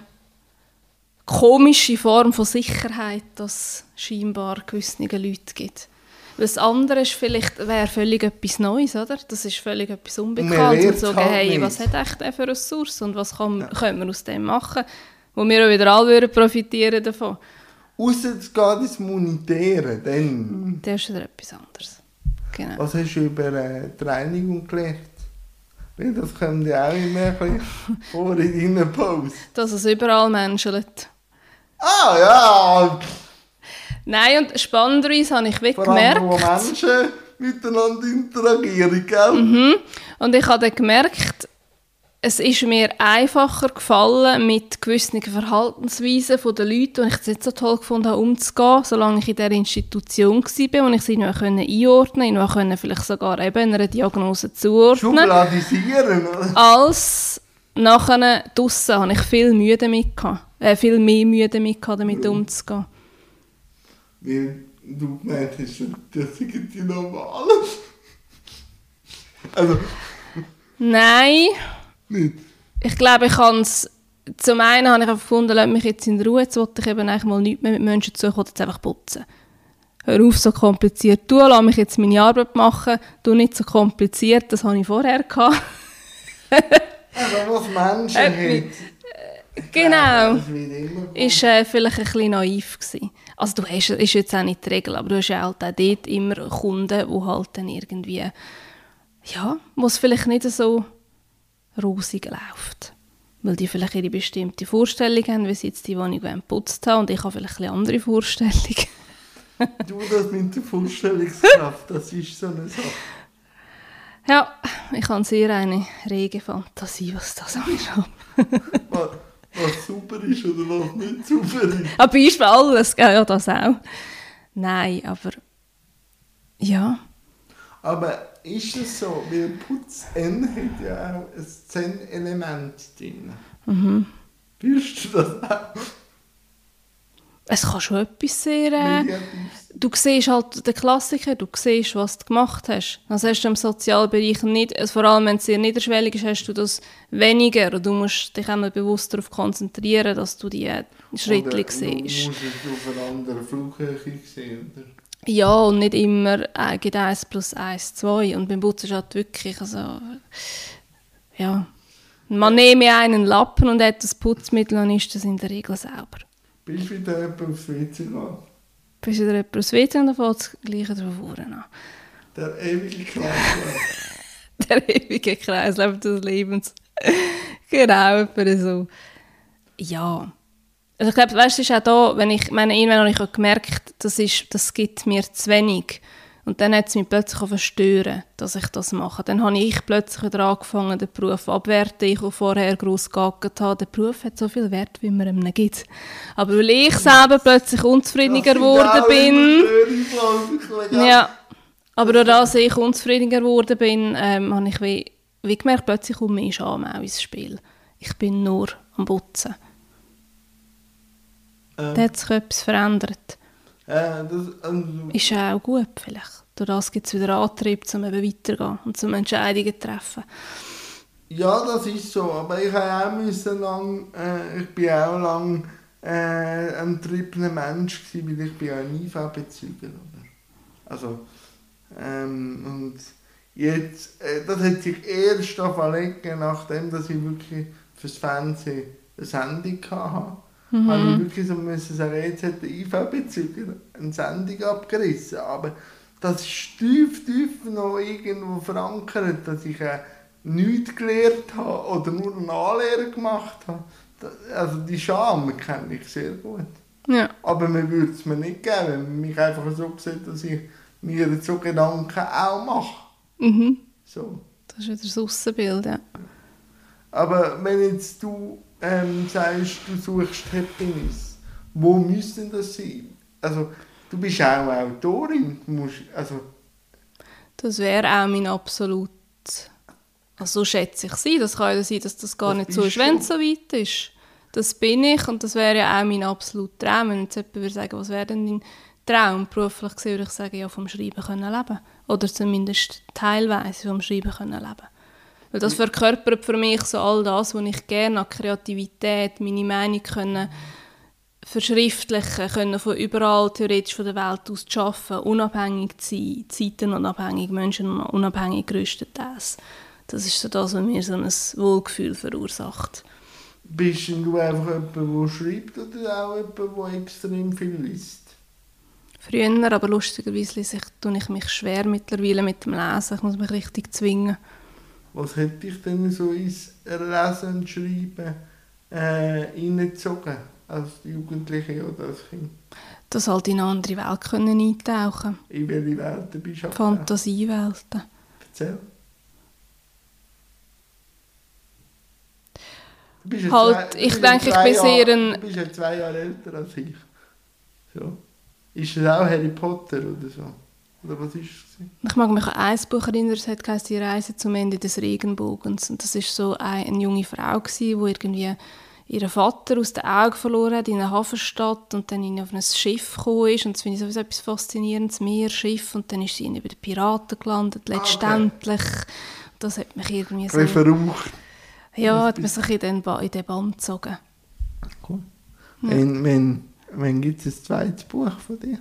komische Form von Sicherheit das scheinbar gewissen Leuten gibt. Weil das andere ist wäre völlig etwas Neues, oder? Das ist völlig etwas Unbekanntes. Und sagen, hey, nicht. was hat echt der für Ressourcen und was können wir aus dem machen, wo wir auch wieder alle würden profitieren davon. Ausser es geht ins Monetäre, dann... Das ist wieder etwas anderes. Genau. Was hast du über die Reinigung gelernt? Weil das kommt ja auch immer ein bisschen vor in deinen Posts. Dass es überall menschelt. Ah, ja! Nein, und spannenderweise habe ich Vor allem, wo gemerkt... Menschen miteinander interagieren, gell? Und ich habe dann gemerkt, es ist mir einfacher gefallen, mit gewissen Verhaltensweisen der Leute, die ich es nicht so toll gefunden habe, umzugehen, solange ich in dieser Institution war, wo ich sie noch einordnen konnte, vielleicht sogar eben einer Diagnose zuordnen. Schubladisieren, oder? Als nachher draussen hatte ich viel mehr Mühe damit umzugehen. Weil du gemeint hast, das sind die Normalen. Also, Nein. nicht. Ich glaube, ich habe es... Zum einen habe ich einfach gefunden, lass mich jetzt in Ruhe, jetzt wollte ich eben eigentlich mal nichts mehr mit Menschen zu tun, jetzt einfach putzen. Hör auf, so kompliziert tun, lass mich jetzt meine Arbeit machen, tu nicht so kompliziert, das hatte ich vorher gehabt. Also, was Menschen haben. Genau. Das wird immer Ist vielleicht ein bisschen naiv gewesen. Also du hast, ist jetzt auch nicht die Regel, aber du hast ja halt auch dort immer Kunden, die halt dann irgendwie, ja, wo es vielleicht nicht so rosig läuft. Weil die vielleicht ihre bestimmte Vorstellung haben, wie sie jetzt die Wohnung geputzt haben und ich habe vielleicht ein bisschen andere Vorstellungen. Du, das mit der Vorstellungskraft, das ist so eine Sache. Ja, ich habe sehr eine rege Fantasie, was das angeht. Was super ist oder was nicht super ist. Aber ist für alles, ja, das auch. Nein, aber ja. Aber ist es so, weil Putz N hat ja auch ein Zen-Element drin. Fühlst du das auch? Es kann schon etwas sehr... Negatives? Du siehst halt den Klassiker, du siehst, was du gemacht hast. Das hast du im Sozialbereich nicht, vor allem wenn es sehr niederschwellig ist, hast du das weniger. Und du musst dich einmal bewusst darauf konzentrieren, dass du die Schritte siehst. Du musst es auf einer anderen Flughöhe sehen, oder? Ja, und nicht immer geht 1 + 1 = 2. Und beim Putzen ist halt wirklich, also, ja, man nehme einen Lappen und hat das Putzmittel, dann ist das in der Regel sauber. Bist du wieder jemand aufs WC gegangen? Bis wieder jemand aufs WC und dann fängt das Gleiche drauf an. Der ewige Kreislauf. Der ewige Kreislauf des Lebens. Genau, etwa so. Ja. Also ich glaube, weißt du, es ist auch da, irgendwann habe ich auch gemerkt, das gibt mir zu wenig. Und dann hat es mich plötzlich auch verstören, dass ich das mache. Dann habe ich plötzlich wieder angefangen, den Beruf abwerten. Ich, der vorher gross gegackert habe, der Beruf hat so viel Wert, wie man ihm gibt. Aber weil ich selber plötzlich unzufriedener geworden bin... Ja, aber dadurch, dass ich unzufriedener geworden bin, habe ich wie gemerkt, plötzlich kommt mehr Scham auch ins Spiel. Ich bin nur am Putzen. Da hat sich etwas verändert. Ist ja auch gut vielleicht. Durch das gibt es wieder Antrieb, um eben weiterzugehen und zum Entscheidungen zu treffen. Ja, das ist so. Aber ich bin auch lang ein triebener Mensch gewesen, weil ich bin ja ein IV-Bezüger. Also, und jetzt, das hat sich erst verlegen, nachdem dass ich wirklich fürs Fernsehen eine Sendung hatte. Habe ich wirklich so müssen sagen, jetzt hat der IV-Bezüger eine Sendung abgerissen. Aber das ist tief noch irgendwo verankert, dass ich nichts gelernt habe oder nur eine Anlehre gemacht habe. Also die Scham kenne ich sehr gut. Ja. Aber man würde es mir nicht geben, wenn man mich einfach so sieht, dass ich mir so Gedanken auch mache. Mhm. So. Das ist wieder das Aussenbild, ja. Aber wenn jetzt du sagst, du suchst Happiness, wo müsste das sein? Also Du bist auch Autorin. Du musst, also, Das wäre auch mein absolut... Also so schätze ich sie. Das kann ja sein, dass das gar Das nicht so ist, bist wenn du. es so weit ist. Das bin ich und das wäre ja auch mein absoluter Traum. Wenn jetzt jemand würde sagen, was wäre denn dein Traum? Beruflich gesehen würde ich sagen, ja, vom Schreiben können leben. Oder zumindest teilweise vom Schreiben können leben. Weil das verkörpert für mich so all das, was ich gerne an Kreativität, meine Meinung können verschriftlichen, können von überall theoretisch von der Welt aus arbeiten, unabhängig zu sein, zeitenunabhängig, menschenunabhängig grösstenteils. Das ist so das, was mir so ein Wohlgefühl verursacht. Bist du einfach jemand, der schreibt oder auch jemand, der extrem viel liest? Früher, aber lustigerweise tue ich mich schwer mittlerweile mit dem Lesen. Ich muss mich richtig zwingen. Was hätte dich denn so ins Lesen und Schreiben reingezogen? Als Jugendliche oder als Kind? Dass halt in eine andere Welt können eintauchen. In welche Welten bist du Fantasiewelten. Erzähl. Du bist ja Halt, ich denke, ich bin sehr ein... Du bist ja 2 Jahre älter als ich. So. Ist es auch Harry Potter oder so? Oder was ist es? Ich mag mich an ein Buch erinnern, es heisst «Die Reise zum Ende des Regenbogens». Und das war so eine junge Frau, die irgendwie ihren Vater aus den Augen verloren hat in einer Hafenstadt und dann auf ein Schiff gekommen ist. Und das finde ich sowieso etwas Faszinierendes, Meerschiff. Und dann ist sie bei den Piraten gelandet, letztendlich. Okay. Das hat mich irgendwie so... Verraucht. Ja, hat man sich in den Bann gezogen. Cool. Ja. Wann gibt es ein zweites Buch von dir?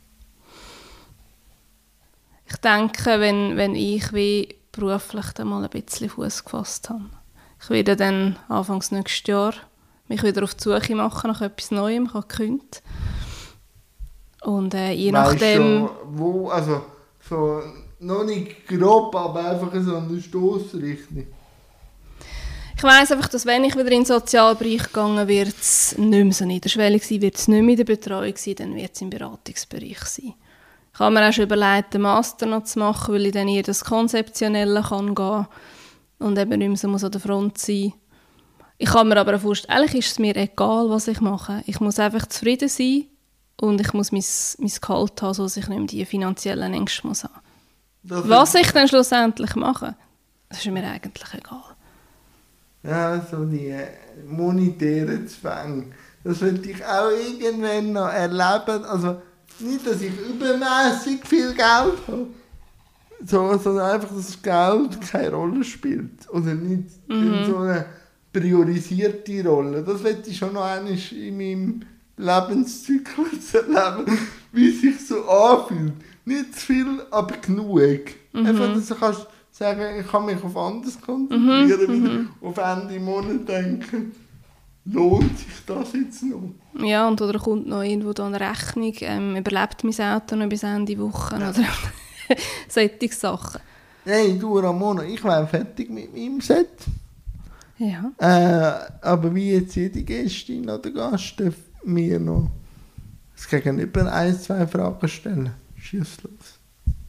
Ich denke, wenn ich wie beruflich dann mal ein bisschen Fuß gefasst habe. Ich werde dann Anfangs nächstes Jahr mich wieder auf die Suche machen nach etwas Neuem. Ich habe gekündigt. Und je nachdem... Schon, wo, also so, noch nicht grob, aber einfach so eine Stossrichtung. Ich weiss einfach, dass wenn ich wieder in den Sozialbereich gegangen wird es nicht mehr so niederschwellig sein, wird es nicht mehr in der Betreuung sein, dann wird es im Beratungsbereich sein. Ich habe mir auch schon überlegt, den Master noch zu machen, weil ich dann eher das Konzeptionelle kann gehen und eben nicht mehr so muss an der Front sein. Ich kann mir aber auch vorstellen, eigentlich ist es mir egal, was ich mache. Ich muss einfach zufrieden sein und ich muss mein Gehalt haben, sodass ich nicht mehr die finanziellen Ängste muss haben. Was ich dann schlussendlich mache, das ist mir eigentlich egal. Ja, so die monetären Zwänge. Das würde ich auch irgendwann noch erleben. Also nicht, dass ich übermäßig viel Geld habe, sondern einfach, dass Geld keine Rolle spielt. Oder nicht in so eine priorisierte Rolle. Das möchte ich schon noch einmal in meinem Lebenszyklus erleben, wie es sich so anfühlt. Nicht zu viel, aber genug. Einfach, dass du kannst sagen, ich kann mich auf anderes konzentrieren, auf Ende Monat denken, lohnt sich das jetzt noch? Ja, und oder kommt noch irgendwo da eine Rechnung, überlebt mein Auto noch bis Ende Woche oder solche Sachen. Hey, du Ramona, ich wäre fertig mit meinem Set. Ja. Aber wie jetzt jede Gästin oder Gast darf mir noch das Gegenüber 1-2 Fragen stellen. Schieß los.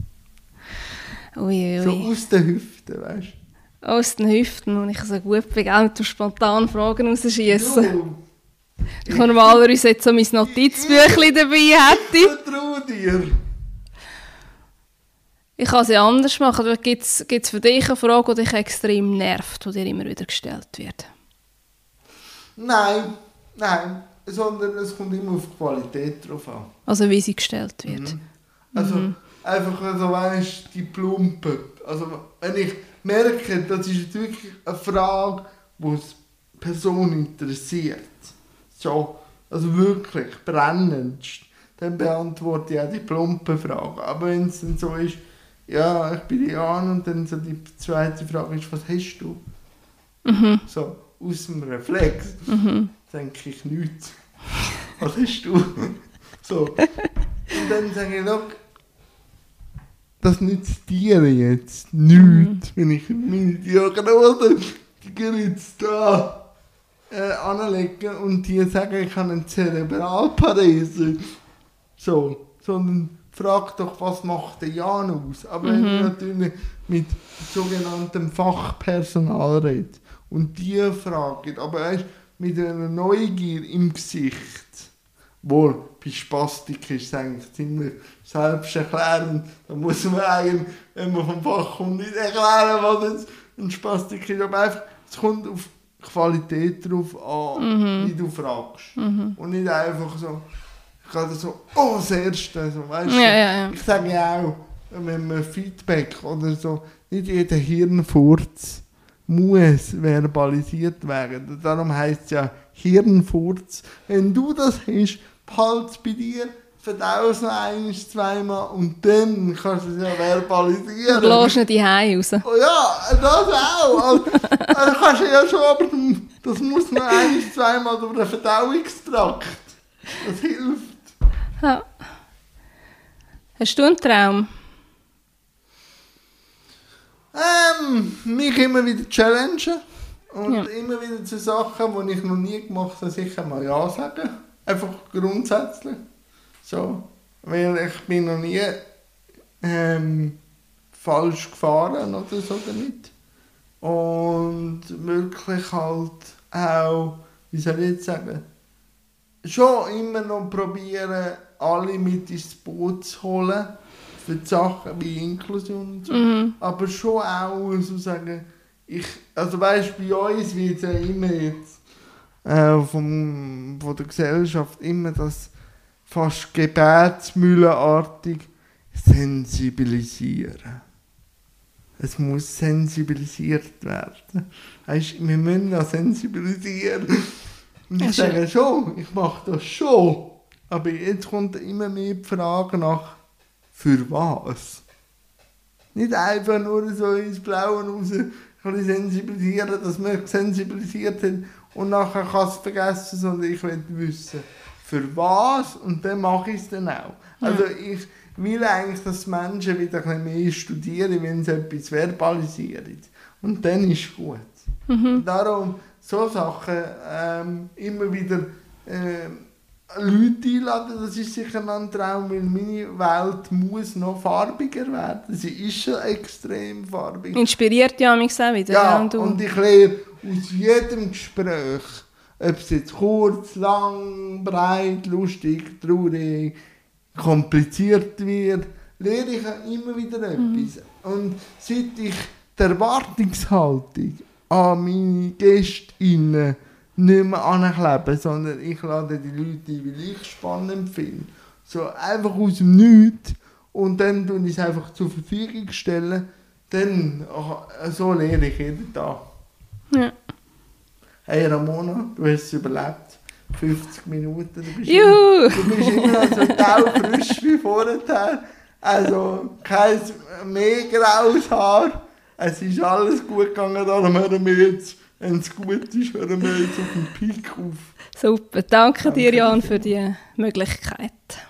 Ui. So aus den Hüften, weißt du? Aus den Hüften, und ich so gut bin, auch mit spontan Fragen rausschießen. Ich normalerweise jetzt so mein Notizbüchlein dabei hätte. Ich vertraue dir. Ich kann sie anders machen. Gibt es für dich eine Frage, die dich extrem nervt, die dir immer wieder gestellt wird? Nein. Sondern es kommt immer auf die Qualität drauf an. Also wie sie gestellt wird. Also einfach, also, weißt, die Plumpe. Also wenn ich merke, das ist jetzt wirklich eine Frage, die die Person interessiert. So, also wirklich brennendst. Dann beantworte ich auch die plumpe Frage. Aber wenn es dann so ist, ja, ich bin Jan und dann so die zweite Frage ist, was hast du? So, aus dem Reflex denke ich nichts. Was hast du? So. Und dann sage ich, look, das nützt dir jetzt nichts, wenn ich meine Diagnose, die gehen jetzt da anlegen und die sagen, ich habe eine Zerebralparese. So, sondern frag doch, was macht der Jan aus? Aber wenn du natürlich mit sogenanntem Fachpersonal redest und die fragen, aber weißt, mit einer Neugier im Gesicht, Wohl, bei Spastik ist es eigentlich ziemlich selbsterklärend. Da muss man eigentlich, wenn man vom Fach kommt, nicht erklären, was jetzt ein Spastik ist. Aber einfach, es kommt auf Qualität drauf an, wie du fragst. Und nicht einfach so, gerade so, oh, das Erste. So, weißt du? Ja. Ich sage ja auch, wenn man Feedback oder so, nicht jeder Hirnfurz muss verbalisiert werden. Darum heisst es ja Hirnfurz. Wenn du das hast, behalte es bei dir, verdau es noch ein-, zweimal und dann kannst du es ja verbalisieren. Du lässt nicht die Hause raus. Oh ja, das auch. Also kannst du ja schon, aber das muss noch ein-, zweimal durch den Verdauungstrakt. Das hilft. Ja. Hast du einen Traum? Mich immer wieder challengen und immer wieder zu Sachen, die ich noch nie gemacht habe, sicher mal Ja sagen. Einfach grundsätzlich. So. Weil ich bin noch nie falsch gefahren oder so damit. Und wirklich halt auch, wie soll ich jetzt sagen, schon immer noch probieren, alle mit ins Boot zu holen. Für die Sachen wie Inklusion und so. Aber schon auch so sagen, also weißt du, bei uns wird ja immer jetzt von der Gesellschaft immer das fast gebetsmühlenartig sensibilisieren. Es muss sensibilisiert werden. Weißt, wir müssen ja sensibilisieren. Und ich sage schon, ich mache das schon. Aber jetzt kommt immer mehr die Frage nach, für was? Nicht einfach nur so ins Blaue raus ein bisschen sensibilisieren, dass man sensibilisiert hat und nachher kann es vergessen, sondern ich will wissen, für was, und dann mache ich es dann auch. Also ich will eigentlich, dass Menschen wieder ein bisschen mehr studieren, wenn sie etwas verbalisieren. Und dann ist es gut. Darum so Sachen immer wieder Leute einladen, das ist sicher ein Traum, weil meine Welt muss noch farbiger werden. Sie ist schon extrem farbig. Inspiriert ja mich auch wieder. Ja, und ich lerne aus jedem Gespräch, ob es jetzt kurz, lang, breit, lustig, traurig, kompliziert wird, lerne ich auch immer wieder etwas. Und seit ich die Erwartungshaltung an meine GästInnen nicht mehr ankleben, sondern ich lade die Leute ein, weil ich es spannend finde. So einfach aus dem Nichts und dann stelle ich es einfach zur Verfügung stellen. Dann, so lerne ich jeden Tag. Ja. Hey Ramona, du hast es überlebt. 50 Minuten, du bist immer noch so taufrisch wie vorher. Also kein mehr graues Haar. Es ist alles gut gegangen, darum hören wir jetzt. Wenn es gut ist, hören wir jetzt auf den Peak auf. Super, danke dir, Jan, für die Möglichkeit.